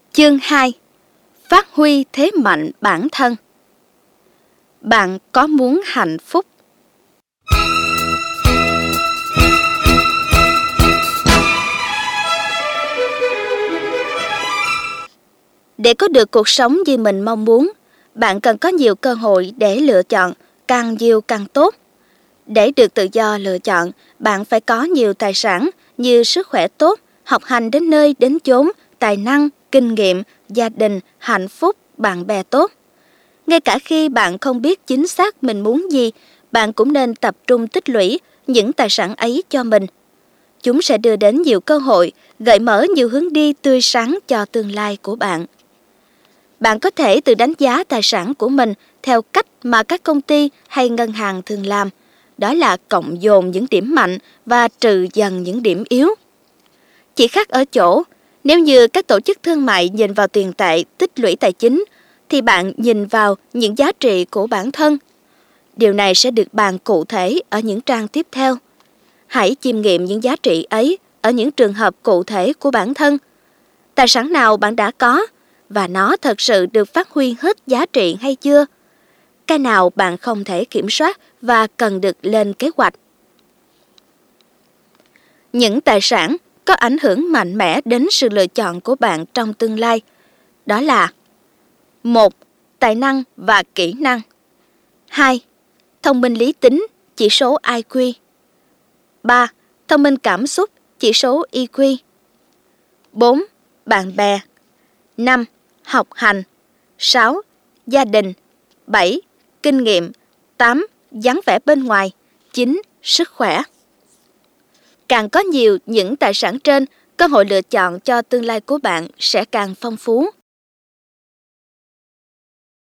Chương 2. Phát huy thế mạnh bản thân. Bạn có muốn hạnh phúc? Để có được cuộc sống như mình mong muốn, bạn cần có nhiều cơ hội để lựa chọn, càng nhiều càng tốt. Để được tự do lựa chọn, bạn phải có nhiều tài sản như sức khỏe tốt, học hành đến nơi đến chốn, tài năng, kinh nghiệm, gia đình, hạnh phúc, bạn bè tốt. Ngay cả khi bạn không biết chính xác mình muốn gì, bạn cũng nên tập trung tích lũy những tài sản ấy cho mình. Chúng sẽ đưa đến nhiều cơ hội, gợi mở nhiều hướng đi tươi sáng cho tương lai của bạn. Bạn có thể tự đánh giá tài sản của mình theo cách mà các công ty hay ngân hàng thường làm. Đó là cộng dồn những điểm mạnh và trừ dần những điểm yếu. Chỉ khác ở chỗ, nếu như các tổ chức thương mại nhìn vào tiền tệ tích lũy tài chính, thì bạn nhìn vào những giá trị của bản thân. Điều này sẽ được bàn cụ thể ở những trang tiếp theo. Hãy chiêm nghiệm những giá trị ấy ở những trường hợp cụ thể của bản thân. Tài sản nào bạn đã có và nó thật sự được phát huy hết giá trị hay chưa? Cái nào bạn không thể kiểm soát và cần được lên kế hoạch? Những tài sản có ảnh hưởng mạnh mẽ đến sự lựa chọn của bạn trong tương lai. Đó là 1. Tài năng và kỹ năng. 2. Thông minh lý tính, chỉ số IQ. 3. Thông minh cảm xúc, chỉ số EQ. 4. Bạn bè. 5. Học hành. 6. Gia đình. 7. Kinh nghiệm. 8. Dáng vẻ bên ngoài. 9. Sức khỏe. Càng có nhiều những tài sản trên, cơ hội lựa chọn cho tương lai của bạn sẽ càng phong phú.